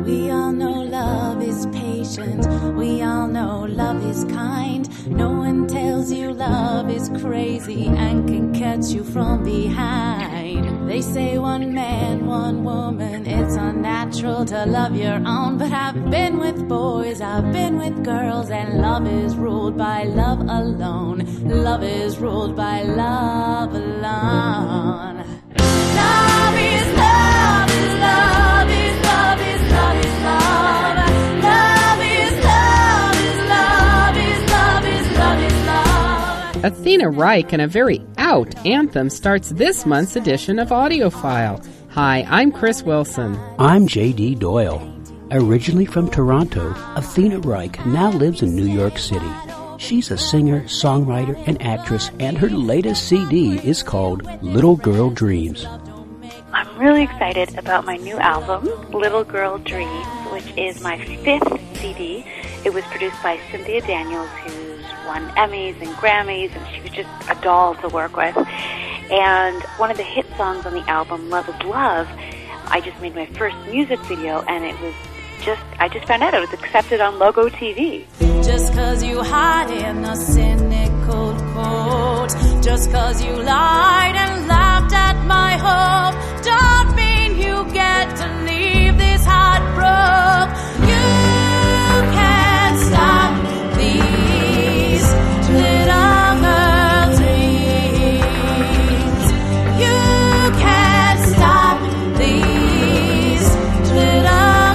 We all know love is patient. We all know love is kind. No one tells you love is crazy and can catch you from behind. They say one man, one woman, it's unnatural to love your own. But I've been with boys, I've been with girls, and love is ruled by love alone. Love is ruled by love alone. Love is love is love is love is love is love. Love is love is love is love is love is love. Athena Reich and a very out anthem starts this month's edition of AudioFile. Hi, I'm Chris Wilson. I'm J.D. Doyle. Originally from Toronto, Athena Reich now lives in New York City. She's a singer, songwriter, and actress, and her latest CD is called Little Girl Dreams. I'm really excited about my new album, Little Girl Dreams, which is my 5th CD. It was produced by Cynthia Daniels, who's won Emmys and Grammys, and she was just a doll to work with. And one of the hit songs on the album, Love is Love, I just made my first music video, and it was I just found out it was accepted on Logo TV. Just 'cause you hide in a cynical coat, just 'cause you lied and laughed at my hope, don't mean you get to leave this heart broke. You can't stop these little girl dreams. You can't stop these little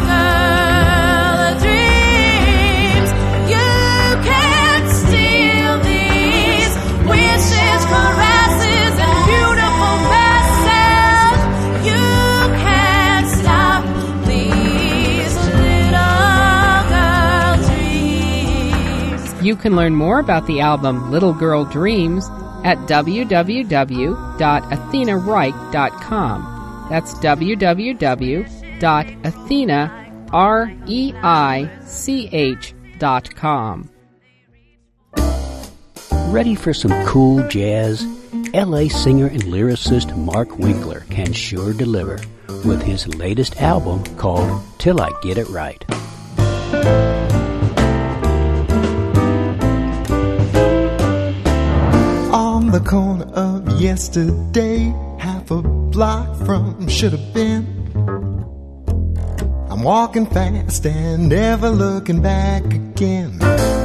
You can learn more about the album Little Girl Dreams at www.athenareich.com. That's www.athenareich.com. Ready for some cool jazz? L.A. singer and lyricist Mark Winkler can sure deliver with his latest album called Till I Get It Right. On the corner of yesterday, half a block from should have been, I'm walking fast and never looking back again.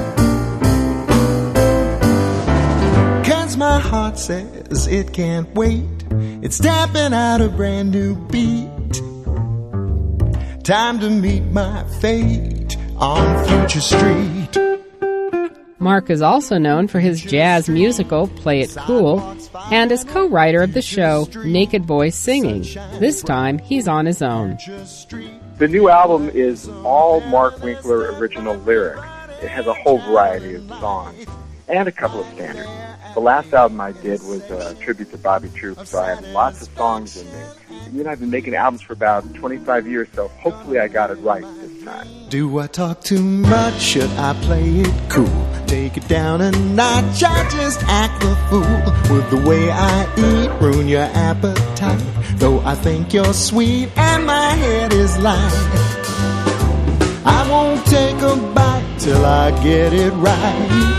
'Cause my heart says it can't wait, it's stepping out a brand new beat. Time to meet my fate on Future Street. Mark is also known for his jazz musical, Play It Cool, and as co-writer of the show, Naked Boy Singing. This time, he's on his own. The new album is all Mark Winkler original lyrics. It has a whole variety of songs and a couple of standards. The last album I did was a tribute to Bobby Troup, so I have lots of songs in there. You and I have been making albums for about 25 years, so hopefully I got it right this time. Do I talk too much? Should I play it cool? Take it down a notch? I just act the fool. With the way I eat, ruin your appetite. Though I think you're sweet and my head is light, I won't take a bite till I get it right.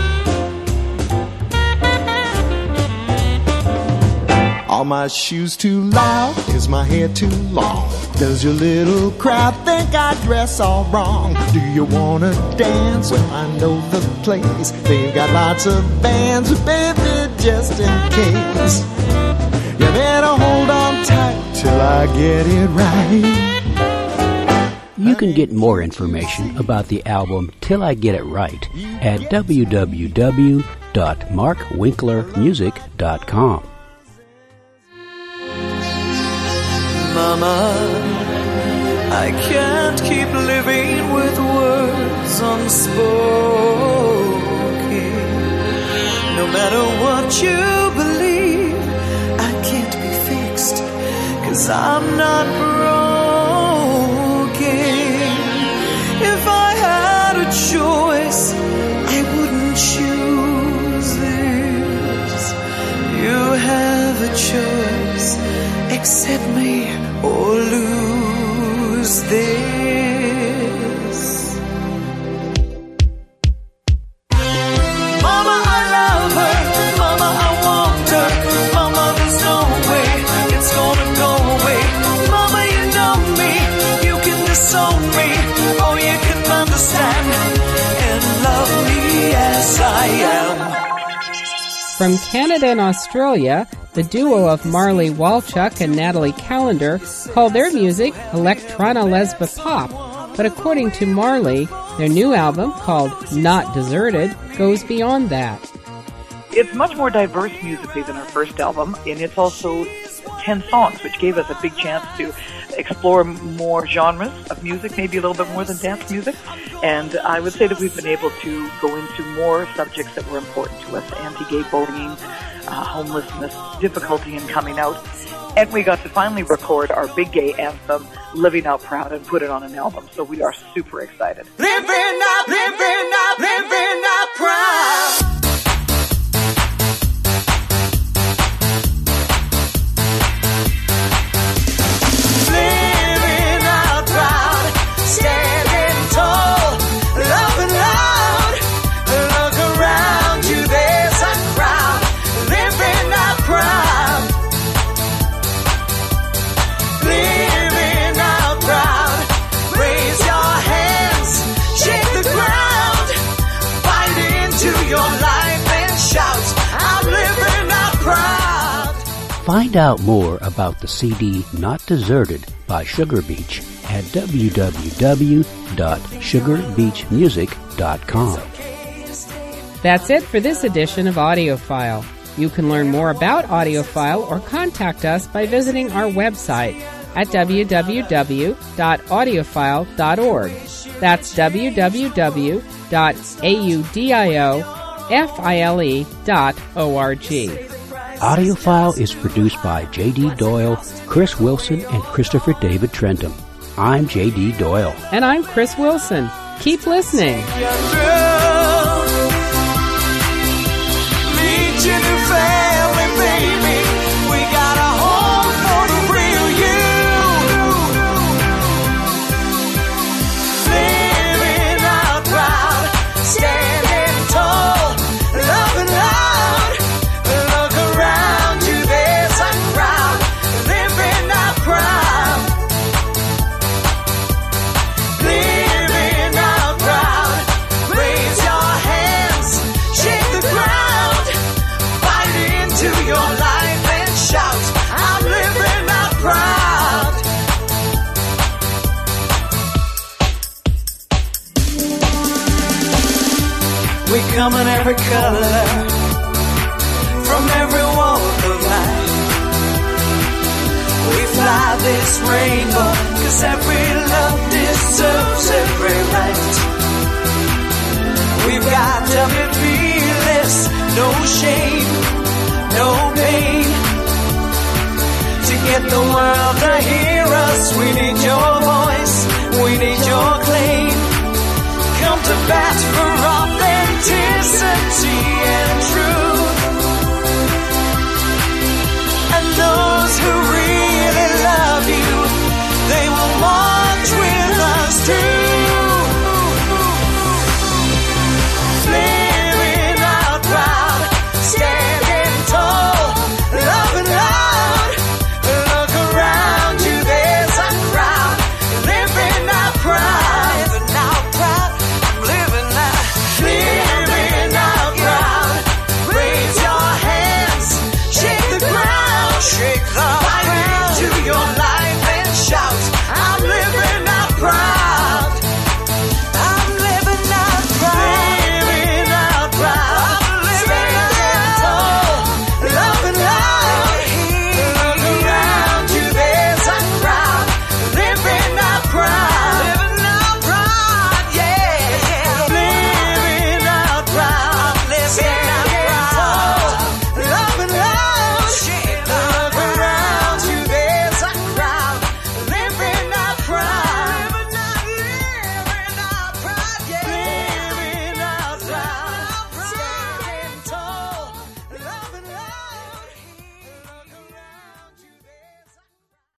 Are my shoes too loud? Is my hair too long? Does your little crowd think I dress all wrong? Do you wanna dance? Well, I know the place. They've got lots of bands, but baby, just in case, you better hold on tight till I get it right. You can get more information about the album Till I Get It Right at www.markwinklermusic.com. Mama, I can't keep living with words unspoken. No matter what you believe, I can't be fixed, 'cause I'm not broken. If I had a choice, I wouldn't choose this. You have a choice, accept me or lose this. From Canada and Australia, the duo of Marley Walchuk and Natalie Callender call their music Electrona Lesba Pop. But according to Marley, their new album, called Not Deserted, goes beyond that. It's much more diverse musically than our first album, and it's also 10 songs, which gave us a big chance to explore more genres of music, maybe a little bit more than dance music. And I would say that we've been able to go into more subjects that were important to us: anti-gay bullying, homelessness, difficulty in coming out. And we got to finally record our big gay anthem, Living Out Proud, and put it on an album. So we are super excited. Living out proud. Find out more about the CD Not Deserted by Sugar Beach at www.sugarbeachmusic.com. That's it for this edition of AudioFile. You can learn more about AudioFile or contact us by visiting our website at www.audiophile.org. That's www.audiophile.org. AudioFile is produced by J.D. Doyle, Chris Wilson, and Christopher David Trentham. I'm J.D. Doyle. And I'm Chris Wilson. Keep listening. We come in every color, from every walk of life. We fly this rainbow, 'cause every love deserves every right. We've got to be fearless, no shame, no pain. To get the world to hear us, we need your voice.